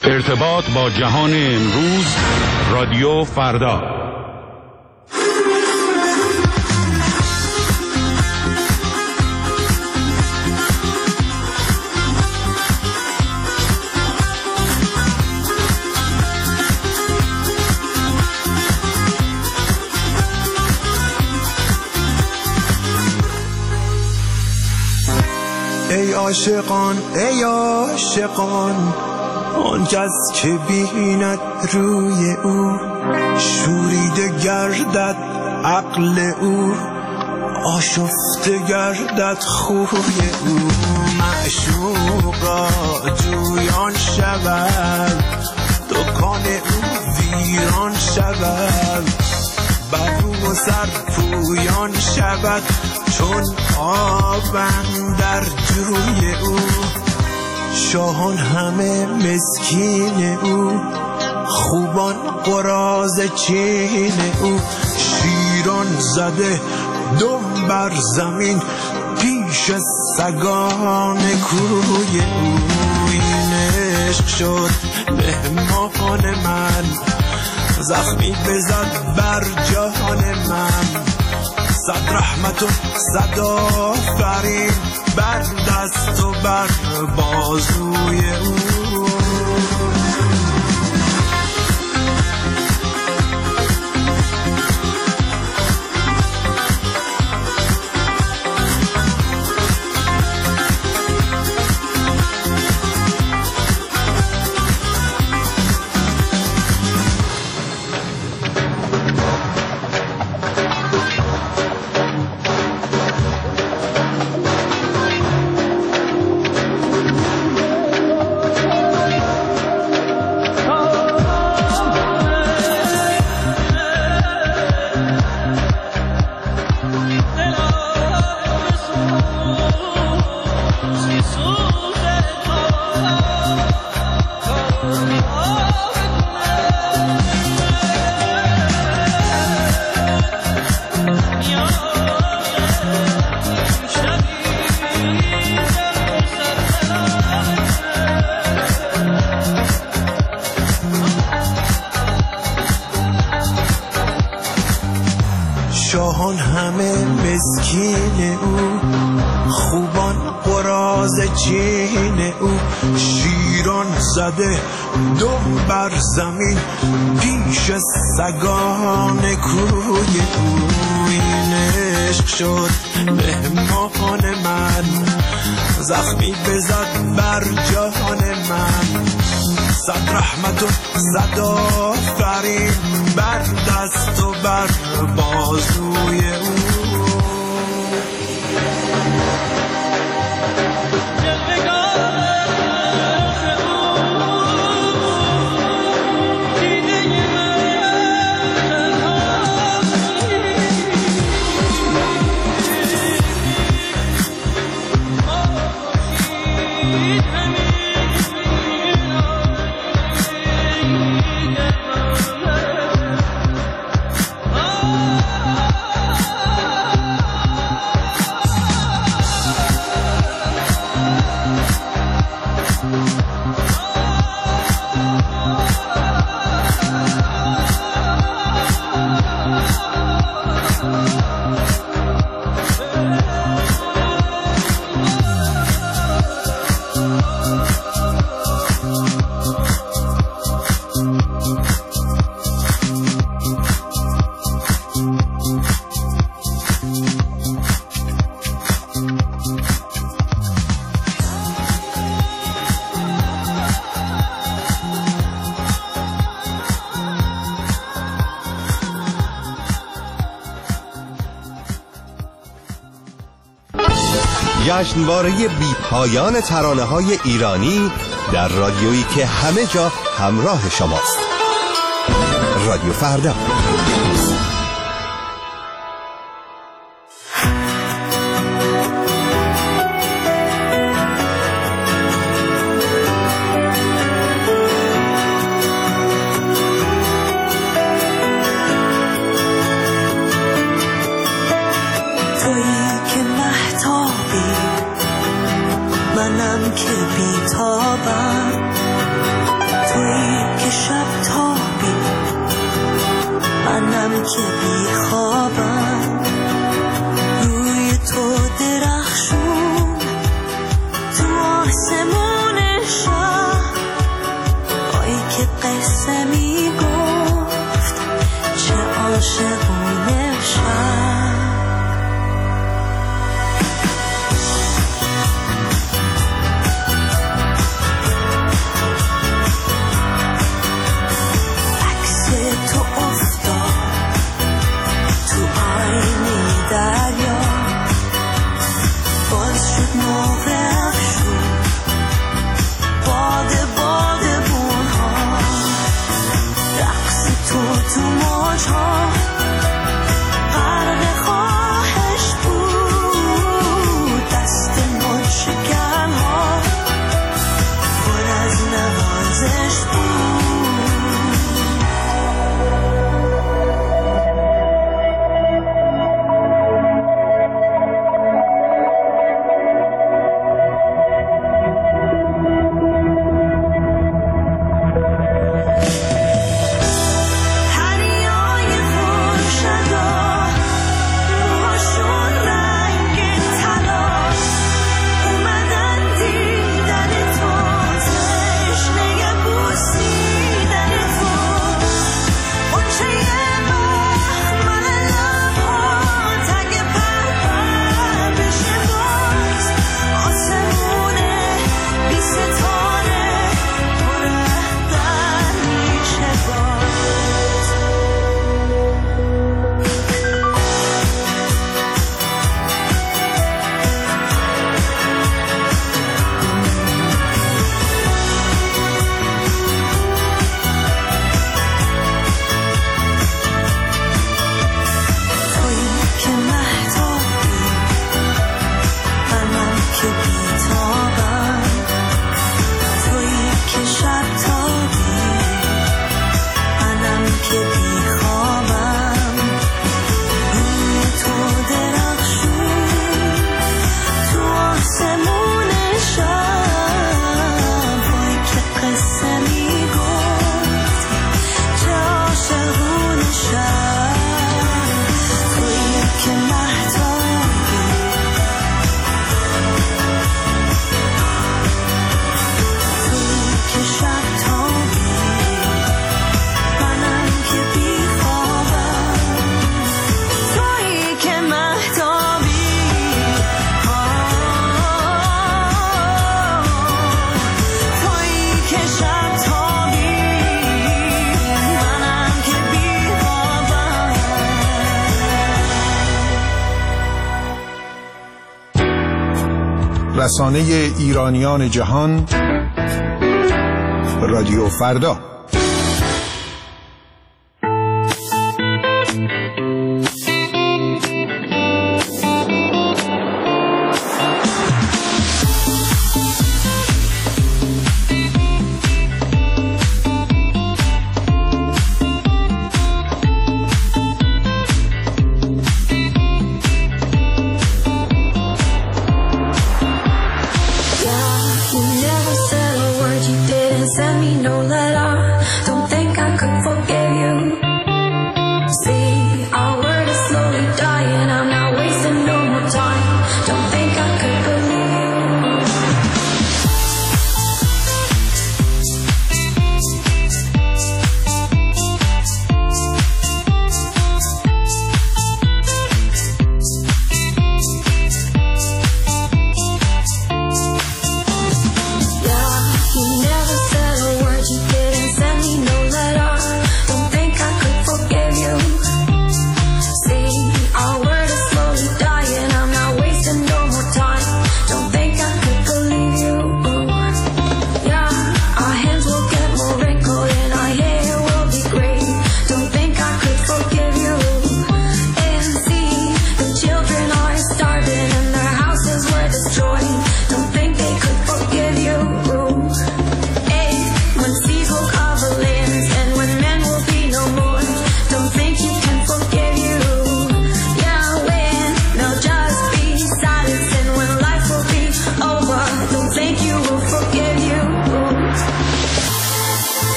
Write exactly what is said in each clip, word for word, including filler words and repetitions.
ارتباط با جهان امروز، رادیو فردا. ای عاشقان ای عاشقان، آن کس که بیند روی او شوریده گردد عقل او، آشفته گردد خوی او. معشوق را جویان شود، دکان او ویران شود، بر رو و سر پویان شود چون آب اندر جوی او. شاهان همه مسکین او، خوبان قراض چین او. شیران زده دم بر زمین پیش سگان کوی او. این عشق شد مهمان من، زخمی بزد بر جان من. صد رحمت و صد آفرین بر دست و بر بازوی او. شاهان همه مسکین او، خوبان قراض چین او. شیران زده دم بر زمین پیش سگان کوی او. این عشق شد مهمان من، زخمی بزد بر جان من. صد رحمت و صد آفرین بر دست و بر بازوی او. جشنواره بی پایان ترانه‌های ایرانی در رادیویی که همه جا همراه شماست. رادیو فردا. منم که بیتابم، شب تابی منم که بی خوابم روی تو درخشون تو آسمون شب آی که قصه می گفت چه عاشقونه شب رسانه ایرانیان جهان رادیو فردا. Yeah, you never said a word, you didn't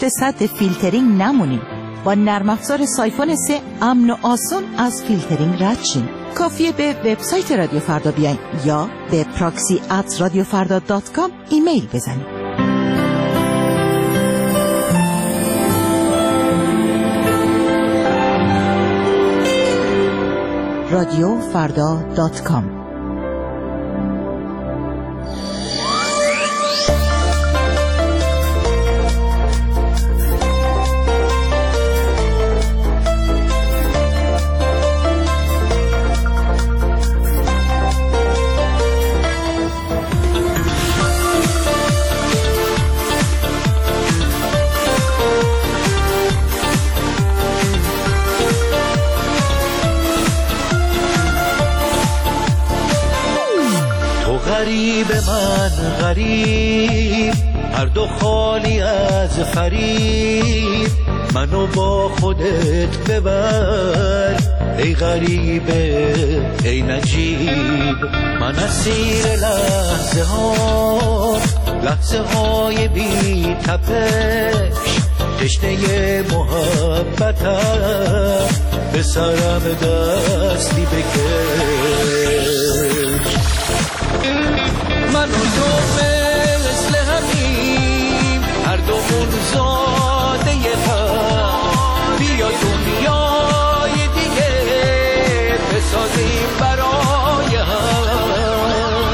صد فیلترینگ نمونیم. با نرم افزار سایفون سه امن و آسون از فیلترینگ رد شیم. کافیه به وبسایت رادیو فردا بیاین یا به پراکسی ات رادیو فردا دات کام ایمیل بزنید. رادیو فردا دات کام. غریب من غریب، هر دو خالی از فریب، منو با خودت ببر ای غریبه ای نجیب. من اسیر لحظه ها، لحظه های بی تپش، تشنه محبتم، به سرم دستی بکش. من و تو مثل همیم، هر دومون زاده هم، بیا دنیای دیگه بسازیم برای هم.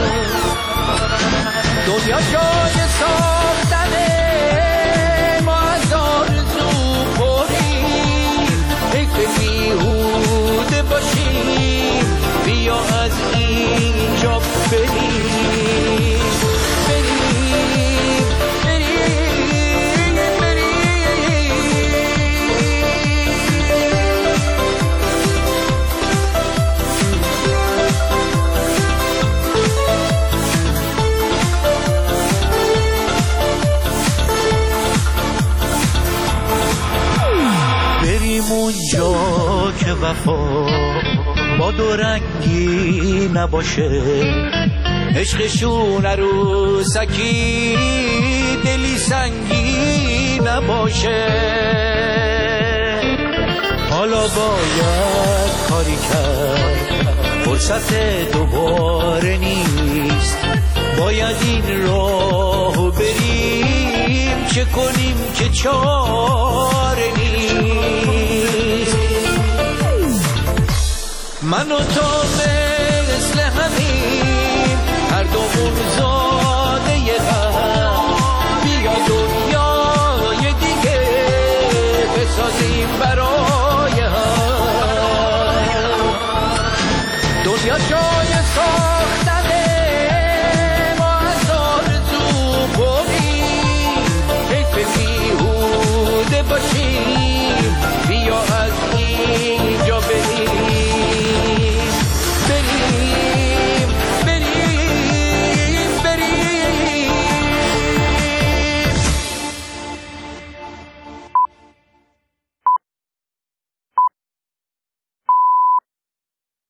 دنیا جای ساختنه، ما از آرزو پریم، حیف بیهوده باشیم، بیا از اینجا بریم. اونجا که وفا با دو رنگی نباشه، عشقشون عروسکی دلی سنگی نباشه. حالا باید کاری کرد، فرصت دوباره نیست، باید این راهو بریم، چه کنیم که چاره نیست. من و تو مثل همیم، هر دومون زاده هم، بیا دنیای دیگه بسازیم برای هم. دنیا جای ساختن